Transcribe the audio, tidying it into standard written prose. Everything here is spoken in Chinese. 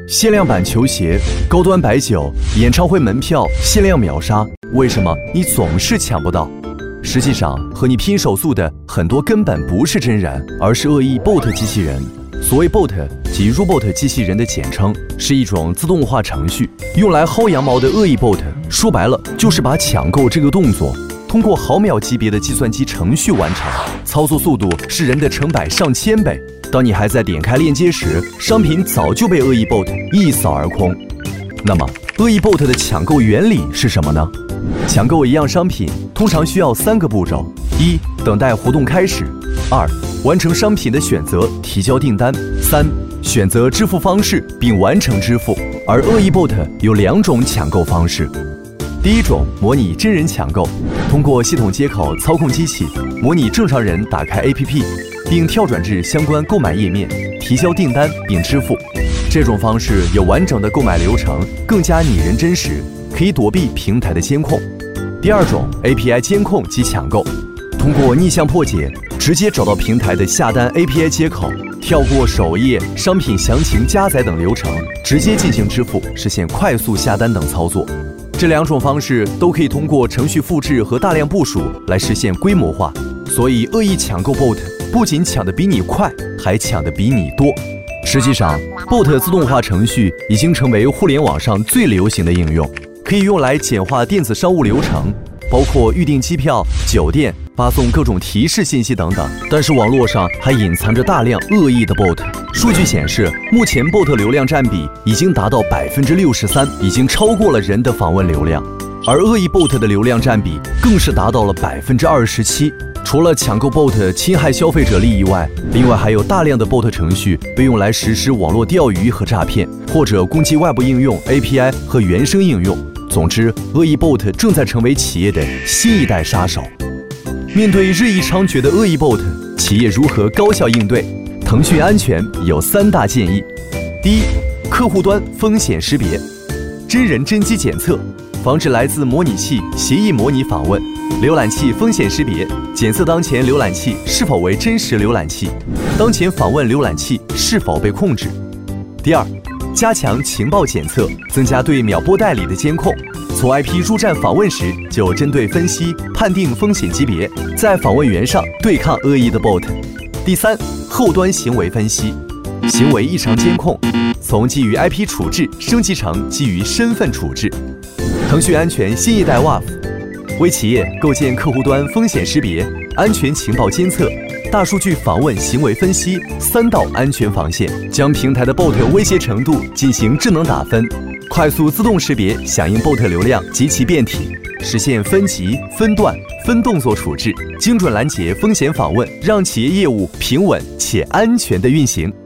限量版球鞋、高端白酒、演唱会门票限量秒杀，为什么你总是抢不到？实际上，和你拼手速的很多根本不是真人，而是恶意 bot 机器人。所谓 bot 即 robot 机器人的简称，是一种自动化程序，用来薅羊毛的恶意 bot。说白了，就是把抢购这个动作通过毫秒级别的计算机程序完成，操作速度是人的成百上千倍。当你还在点开链接时，商品早就被恶意 bot 一扫而空。那么，恶意 bot 的抢购原理是什么呢？抢购一样商品通常需要3个步骤：一、等待活动开始；二、完成商品的选择，提交订单；三、选择支付方式并完成支付。而恶意 bot 有2种抢购方式。第一种，模拟真人抢购，通过系统接口操控机器，模拟正常人打开 APP， 并跳转至相关购买页面，提交订单并支付。这种方式有完整的购买流程，更加拟人真实，可以躲避平台的监控。第二种 API 监控及抢购，通过逆向破解，直接找到平台的下单 API 接口，跳过首页、商品详情加载等流程，直接进行支付，实现快速下单等操作。这2种方式都可以通过程序复制和大量部署来实现规模化，所以恶意抢购 bot 不仅抢得比你快，还抢得比你多。实际上 ，bot 自动化程序已经成为互联网上最流行的应用，可以用来简化电子商务流程，包括预订机票、酒店、发送各种提示信息等等。但是网络上还隐藏着大量恶意的 bot。数据显示，目前 bot 流量占比已经达到63%，已经超过了人的访问流量。而恶意 bot 的流量占比更是达到了27%。除了抢购 bot 侵害消费者利益外，另外还有大量的 bot 程序被用来实施网络钓鱼和诈骗，或者攻击外部应用 API 和原生应用。总之，恶意 bot 正在成为企业的新一代杀手。面对日益猖獗的恶意 bot， 企业如何高效应对？腾讯安全有3大建议：第一，客户端风险识别，真人真机检测，防止来自模拟器协议模拟访问；浏览器风险识别，检测当前浏览器是否为真实浏览器，当前访问浏览器是否被控制。第二，加强情报检测，增加对秒拨代理的监控，从 IP 入站访问时就针对分析判定风险级别，在访问源上对抗恶意的 bot。第三，后端行为分析，行为异常监控，从基于 IP 处置升级成基于身份处置。腾讯安全新一代 WAF 为企业构建客户端风险识别、安全情报监测、大数据访问行为分析3道安全防线，将平台的 bot 威胁程度进行智能打分，快速自动识别响应 bot 流量及其变体，实现分级、分段、分动作处置，精准拦截风险访问，让企业业务平稳且安全的运行。